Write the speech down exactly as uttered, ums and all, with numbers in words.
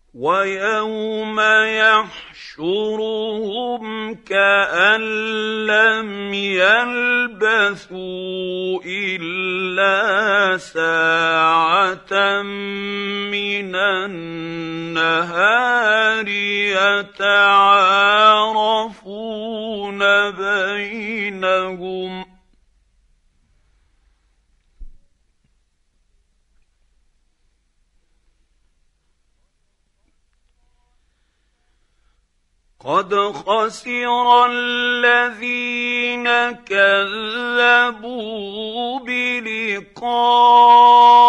ويوم يحشرهم كأن لم يلبثوا إلا ساعة من النهار يتعارفون بينهم قد خسر الذين كذبوا بلقاء